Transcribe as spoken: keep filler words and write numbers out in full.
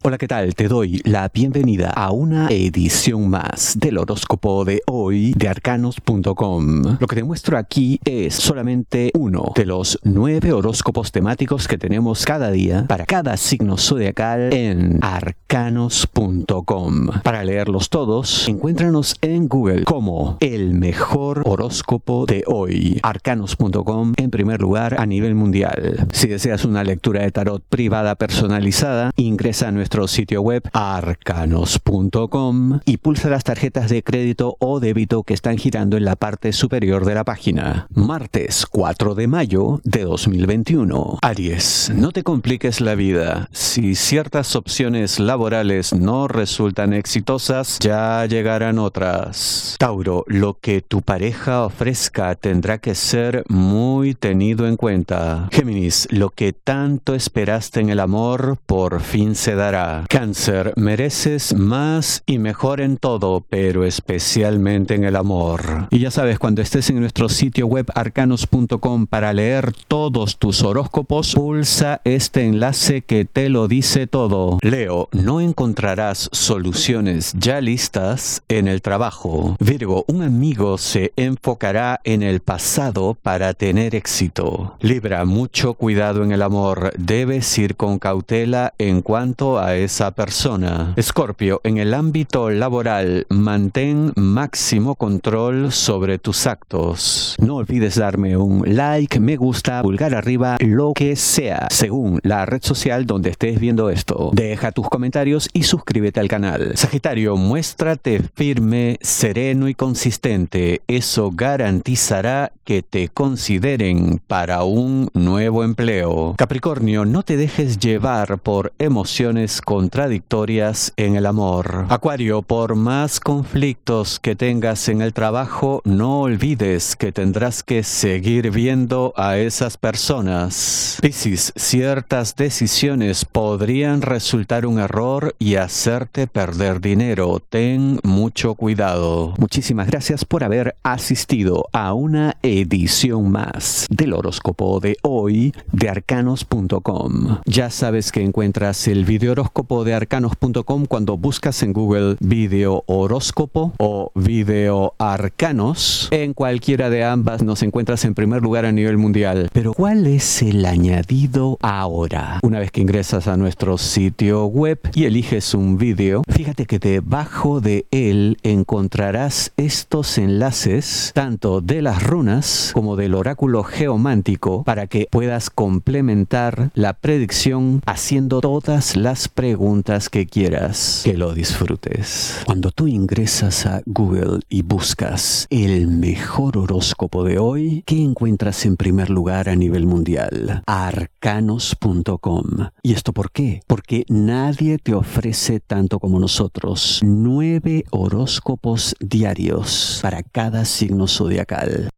Hola, ¿qué tal? Te doy la bienvenida a una edición más del horóscopo de hoy de arcanos punto com. Lo que te muestro aquí es solamente uno de los nueve horóscopos temáticos que tenemos cada día para cada signo zodiacal en arcanos punto com. Para leerlos todos, encuéntranos en Google como el mejor horóscopo de hoy. arcanos punto com en primer lugar a nivel mundial. Si deseas una lectura de tarot privada personalizada, ingresa a nuestro sitio web arcanos punto com y pulsa las tarjetas de crédito o débito que están girando en la parte superior de la página. Martes cuatro de mayo de dos mil veintiuno. Aries, no te compliques la vida. Si ciertas opciones laborales no resultan exitosas, ya llegarán otras. Tauro, lo que tu pareja ofrezca tendrá que ser muy tenido en cuenta. Géminis, lo que tanto esperaste en el amor por fin se dará. Cáncer, mereces más y mejor en todo, pero especialmente en el amor. Y ya sabes, cuando estés en nuestro sitio web arcanos punto com para leer todos tus horóscopos, pulsa este enlace que te lo dice todo. Leo, no encontrarás soluciones ya listas en el trabajo. Virgo, un amigo se enfocará en el pasado para tener éxito. Libra, mucho cuidado en el amor. Debes ir con cautela en cuanto a esa persona. Escorpio, en el ámbito laboral, mantén máximo control sobre tus actos. No olvides darme un like, me gusta, pulgar arriba, lo que sea, según la red social donde estés viendo esto. Deja tus comentarios y suscríbete al canal. Sagitario, muéstrate firme, sereno y consistente. Eso garantizará que te consideren para un nuevo empleo. Capricornio, no te dejes llevar por emociones contradictorias en el amor. Acuario, por más conflictos que tengas en el trabajo, no olvides que tendrás que seguir viendo a esas personas. Piscis, ciertas decisiones podrían resultar un error y hacerte perder dinero. Ten mucho cuidado. Muchísimas gracias por haber asistido a una edición más del horóscopo de hoy de arcanos punto com. Ya sabes que encuentras el video horóscopo de arcanos punto com cuando buscas en Google video horóscopo o video arcanos. En cualquiera de ambas nos encuentras en primer lugar a nivel mundial. Pero ¿cuál es el añadido ahora? Una vez que ingresas a nuestro sitio web y eliges un video, fíjate que debajo de él encontrarás estos enlaces tanto de las runas como del oráculo geomántico para que puedas complementar la predicción haciendo todas las preguntas que quieras. Que lo disfrutes. Cuando tú ingresas a Google y buscas el mejor horóscopo de hoy, ¿qué encuentras en primer lugar a nivel mundial? arcanos punto com. ¿Y esto por qué? Porque nadie te ofrece tanto como nosotros. Nueve horóscopos diarios para cada signo zodiacal.